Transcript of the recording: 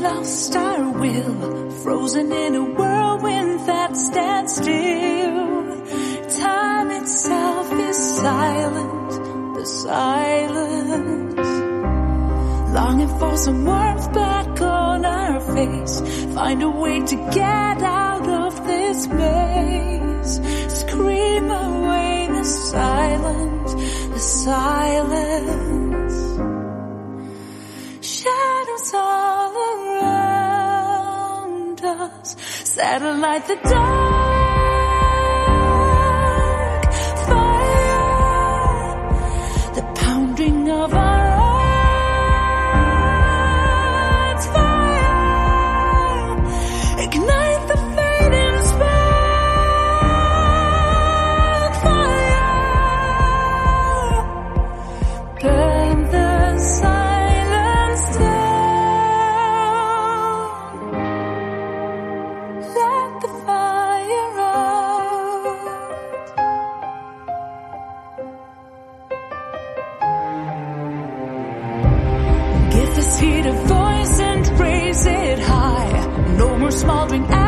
lost our will, frozen in a whirlwind that stands still. Time itself is silent, the silence. Longing for some warmth back on our face. Find a way to get out of this maze. Scream away the silence, the silence. Shadows all around us. Satellite the dark fire. The pounding of our ignite the fading spark fire. Burn the silence down. Let the fire out. Give this heat a voice and raise it high. No more smoldering